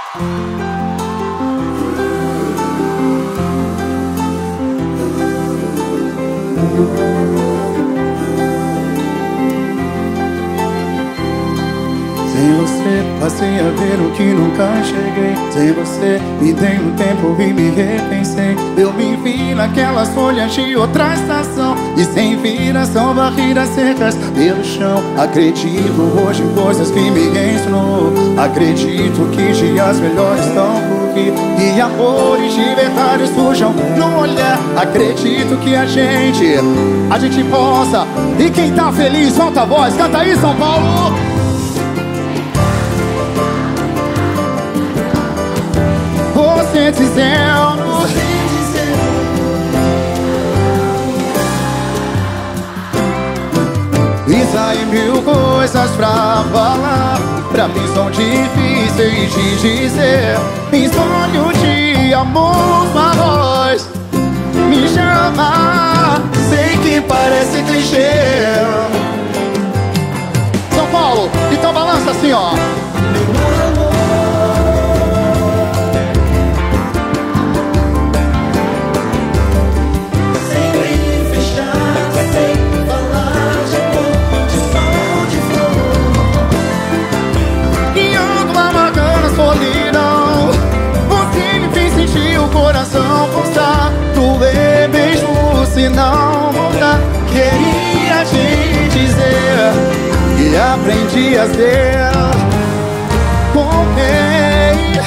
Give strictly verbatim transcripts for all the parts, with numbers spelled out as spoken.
Sem você passei a ver o que nunca enxerguei. Sem você me dei um tempo e me repensei. Eu me vi naquelas folhas de outra estação, e sem viração, barreiras secas pelo chão. Acredito hoje em coisas que me ensinou. Acredito que dias melhores estão por vir, e amores de verdade surjam no olhar. Acredito que a gente, a gente possa. E quem tá feliz, solta a voz, canta aí, São Paulo! Você dizendo, e saem mil coisas pra falar. Pra mim são difíceis de dizer. Em sonho de amor, uma voz me chama. Sei que parece clichê. São Paulo, então balança assim, ó. Se não voltar, queria te dizer que aprendi a ser com quem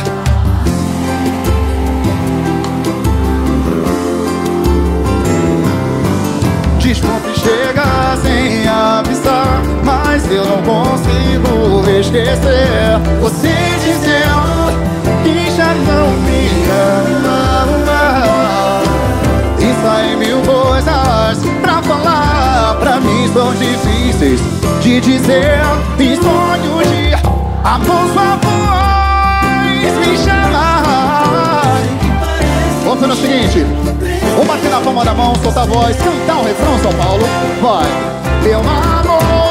desculpe chegar sem avisar, mas eu não consigo esquecer você dizendo que já não me ama. Saem mil coisas pra falar. Pra mim são difíceis de dizer. Em sonho de amor, sua voz me chama. Vamos fazer o seguinte: vamos bater na palma da mão, soltar a voz, cantar o refrão, São Paulo. Vai, meu amor.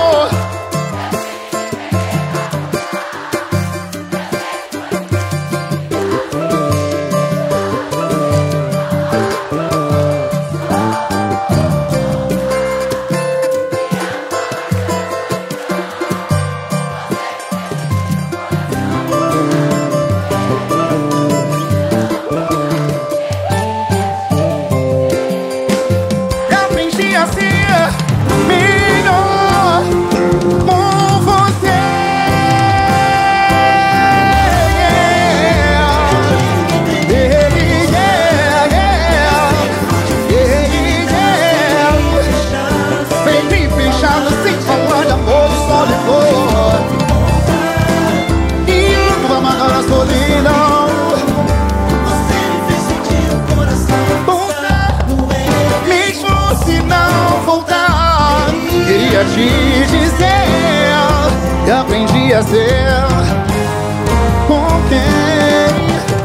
Queria te dizer que aprendi a ser com quem